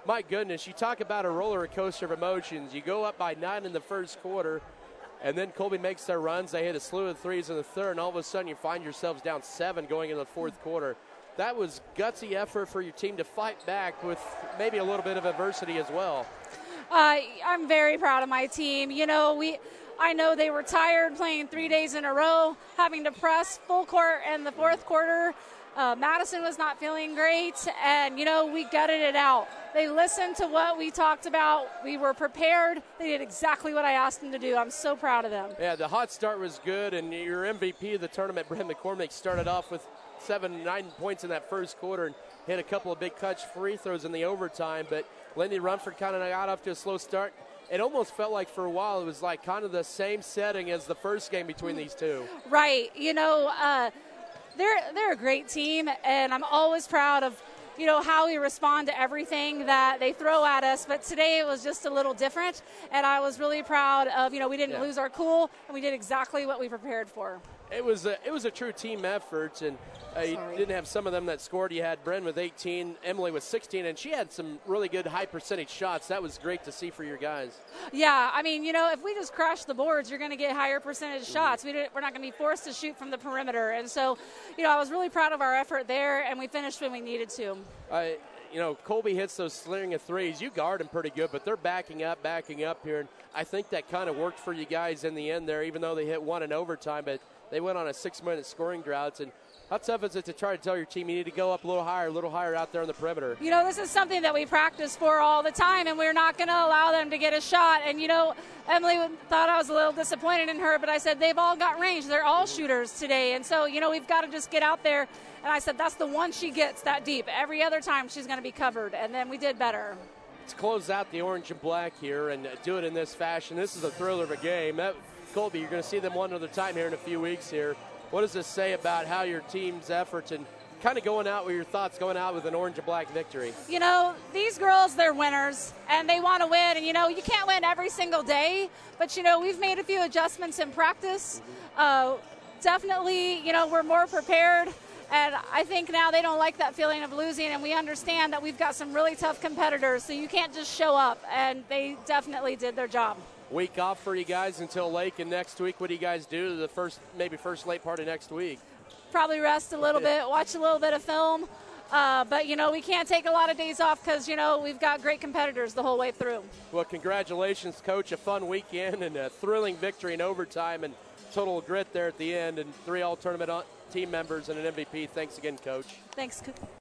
my goodness, you talk about a roller coaster of emotions. You go up by 9 in the first quarter, and then Colby makes their runs. They hit a slew of threes in the third, and all of a sudden you find yourselves down 7 going into the fourth quarter. That was gutsy effort for your team to fight back with maybe a little bit of adversity as well. I'm very proud of my team. I know they were tired playing 3 days in a row, having to press full court in the fourth quarter. Madison was not feeling great, and, we gutted it out. They listened to what we talked about. We were prepared. They did exactly what I asked them to do. I'm so proud of them. Yeah, the hot start was good, and your MVP of the tournament, Brent McCormick, started off with 9 points in that first quarter and hit a couple of big clutch free throws in the overtime, but Lindy Rumford kind of got off to a slow start. It almost felt like for a while it was like kind of the same setting as the first game between these two. Right. They're a great team, and I'm always proud of, how we respond to everything that they throw at us. But today it was just a little different, and I was really proud of, we didn't lose our cool, and we did exactly what we prepared for. It was a true team effort, and you didn't have some of them that scored. You had Bren with 18, Emily with 16, and she had some really good high percentage shots. That was great to see for your guys. Yeah, if we just crash the boards, you're going to get higher percentage shots. We're not going to be forced to shoot from the perimeter. And so, I was really proud of our effort there, and we finished when we needed to. Colby hits those sling of threes. You guard them pretty good, but they're backing up here. And I think that kind of worked for you guys in the end there, even though they hit one in overtime. But they went on a 6-minute scoring drought. And how tough is it to try to tell your team you need to go up a little higher out there on the perimeter? This is something that we practice for all the time, and we're not going to allow them to get a shot. And, Emily thought I was a little disappointed in her, but I said they've all got range. They're all shooters today. And so, we've got to just get out there. And I said that's the one she gets that deep. Every other time she's going to be covered, and then we did better. Let's close out the orange and black here and do it in this fashion. This is a thriller of a game. Colby, you're going to see them one other time here in a few weeks here. What does this say about how your team's efforts and kind of going out with your thoughts going out with an orange and black victory? These girls, they're winners, and they want to win. And, you can't win every single day, but, we've made a few adjustments in practice. Definitely, we're more prepared. And I think now they don't like that feeling of losing, and we understand that we've got some really tough competitors, so you can't just show up, and they definitely did their job. Week off for you guys until Lake, and next week, what do you guys do the first late part of next week? Probably rest a little bit, watch a little bit of film. But, we can't take a lot of days off because, we've got great competitors the whole way through. Well, congratulations, Coach. A fun weekend and a thrilling victory in overtime and total grit there at the end, and 3 all-tournament team members and an MVP. Thanks again, Coach. Thanks.